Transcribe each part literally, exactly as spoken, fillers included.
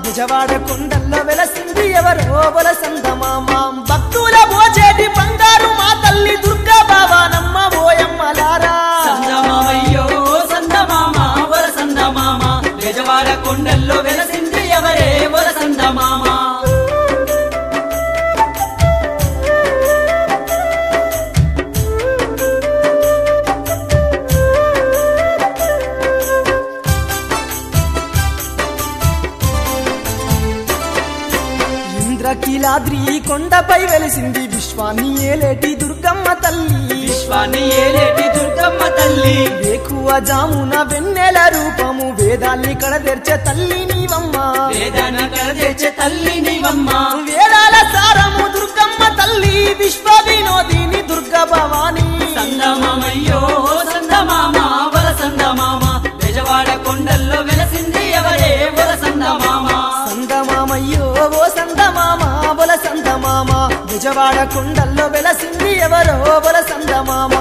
నిజవాడ కొండల్లో వెలసింది ఎవరో వలసందమామ భక్తుల మోచేటి బంగారు మా తల్లి దుర్గా బావానమ్మ ఓయమ్మలారా సందమామయ్యో సందమామ వలసందమామ నిజవాడ కొండల్లో వెలసింది ఎవరే వలసందమామ ఇంద్రకీలాద్రి కొండపై వెలిసింది విశ్వాన్ని ఏలేటి దుర్గమ్మ తల్లి విశ్వాన్ని ఏలేటి దుర్గమ్మ తల్లి ఎక్కువ జామున వెన్నెల రూపము వేదాల్ని కడదెర్చే తల్లి నీవమ్మ వేదాన్ని కడదెర్చే తల్లి నీవమ్మ వేదాల సారము దుర్గమ్మ తల్లి విశ్వ వినోదిని దుర్గా భవాని సందమామయ్యో సందమామ వలసందమామ నిజవాడ కొండల్లో వెలసింది ఎవరే వలసందమామ సందమామయ్యో ఓ సందమామ బొల సందమామ నిజవాడ కొండల్లో వెలసింది ఎవరో బొల సందమామ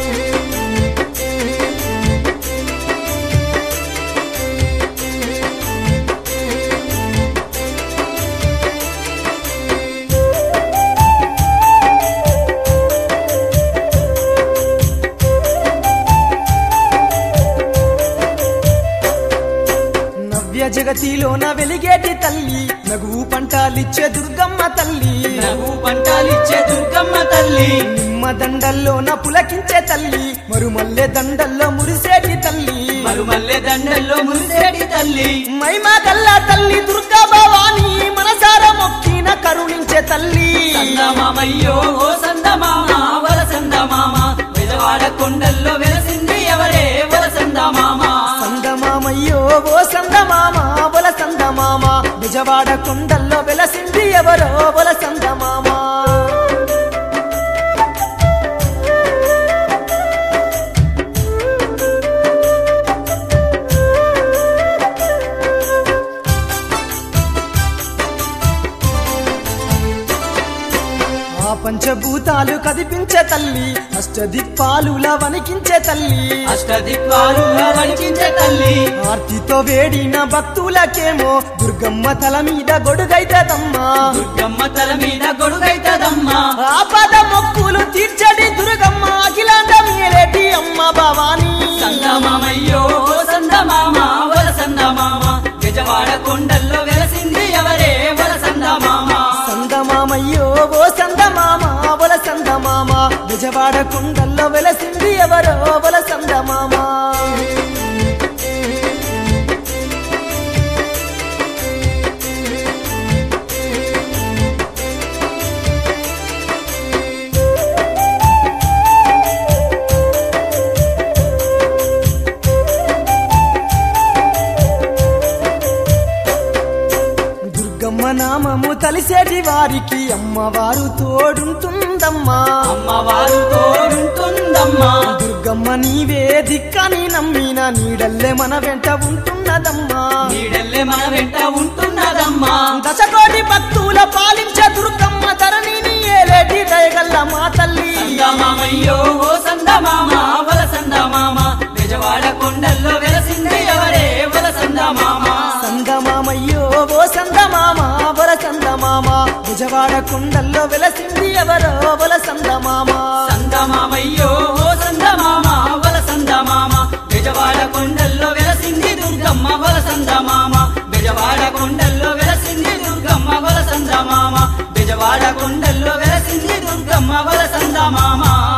జగతిలోన వెలిగేటి తల్లి నగువు పంటాలిచ్చే దుర్గమ్మ తల్లి నగువు పంటాలిచ్చే దుర్గమ్మ తల్లి నిమ్మ దండల్లోన పులకించే తల్లి మరుమల్లె దండల్లో మురిసేటి తల్లి మరుమల్లె దండల్లో మురిసేటి తల్లి మైమా గల్లా తల్లి దుర్గా భవాని మనసార మొక్కిన కరుణించే తల్లి సందమామయ్యో ఓ సందమామ వలసందమామ నిజవాడ కొండల్లో వెలసింది ఎవరే వలసందమామ సందమామయ్యో ఓ సందమామ బొల సందమామ నిజవాడ కొండల్లో వెలసింది ఎవరో బొల సందమామ పంచభూతాలు కదిపించే తల్లి అష్టదిక్పాలుల వణికించే తల్లి అష్టదిక్పాలుల వణికించే తల్లి ఆర్తితో వేడిన భక్తులకేమో దుర్గమ్మ తల మీద గొడుగైతదమ్మా దుర్గమ్మ తల మీద గొడుగైతదమ్మా ఆపద మొక్కులు తీర్చడి దుర్గమ్మ అఖిలాండ మేలేటి అమ్మ భవాని సందమామయ్యో సందమామ వలసందమామ నిజవాడ కొండల్లో వెలసింది ఎవరే వలసందమామ సందమామయ్యో ఓ సందమామ బొల సందమామ నిజవాడ కొండల్లో వెలసింది ఎవరో బొల సందమామ నామము తలిసేటి వారికి అమ్మవారు తోడుంటుందమ్మా అమ్మవారు తోడుంటుందమ్మా దుర్గమ్మ నీవే దిక్కని నమ్మిన నీడల్లే మన వెంట ఉంటున్నదమ్మా నీడల్లే మన వెంట ఉంటున్నదమ్మా దశకోటి భక్తుల పాలించే దుర్గమ్మ ధరణిని ఏలేటి దయగల్ల మా తల్లి సందమామయ్యో ఓ సందమామ వలసందమామ నిజవాడ కొండల్లో వెలసింది ఎవరే వలసందమామ సందమామయ్యో ఓ సందమామ బొల సందమామ నిజవాడ కొండల్లో వెలసింది ఎవరో బొల సందమామ సందమామయ్యో ఓ సందమామ వలసందమామ నిజవాడ కొండల్లో వెలసింది దుర్గమ్మ వలసందమామ బెజవాడ కొండల్లో వెలసింది దుర్గమ్మ వలసందమామ బెజవాడ కొండల్లో వెలసింది దుర్గమ్మ వలసందమామ